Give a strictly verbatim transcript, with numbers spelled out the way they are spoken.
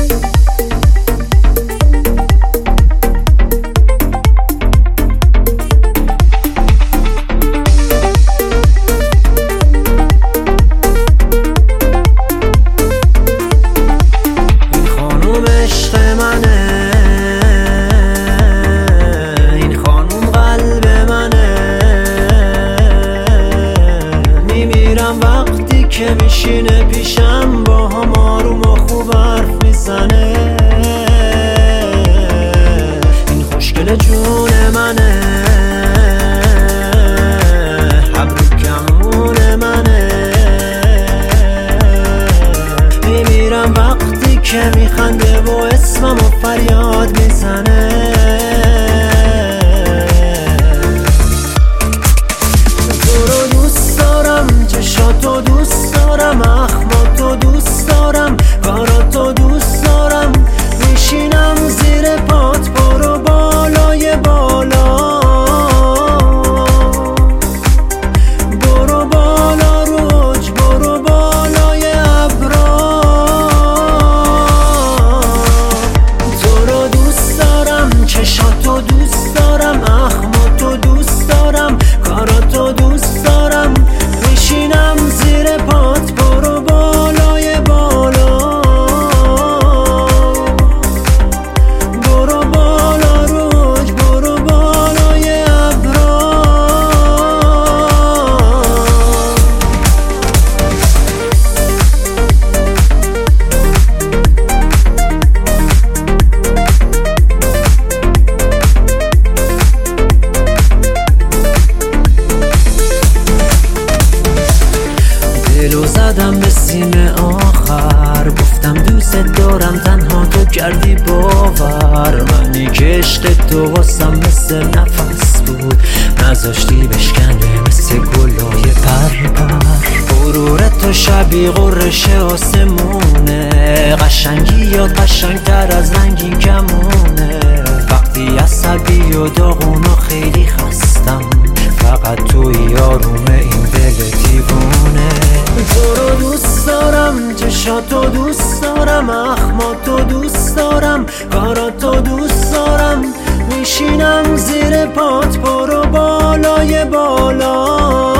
که میشینه پیشم با هم آروم و خوب حرف میزنه. این خوشگل جون منه، ابرو کمون منه. میمیرم وقتی که میخنده و اسمم و فریاد میزنه. چشاتو دوست دارم، اخماتو دوست دارم، کاراتو دوست دارم. میشینم زیر پات، برو بالای بالا، برو بالا روج، برو بالای ابرا. تو رو دوست دارم، چشاتو دوست دارم، اخماتو دوست دارم، کاراتو دوست دارم. میشینم زیر پات، برو بالای بالا، برو بالا روج، برو بالای ابرا. دلو زدم به سیم آخر، گفتم دوست دارم، تنها تو کردی باور. منی که عشق تو واسم مثل نفس بود، نذاشتی بشکنه مثل گلای پر پر. غرور تو شبیه غرش آسمونه، قشنگی یا قشنگتر از رنگین کمونه. وقتی عصبی و داغون و خیلی خستم، فقط توی آروم این دل دیوونه. تو رو دوست دارم، چشاتو دوست دارم، اخماتو دوست دارم، کاراتو دوست دارم. میشینم زیر پات، برو بالای بالا.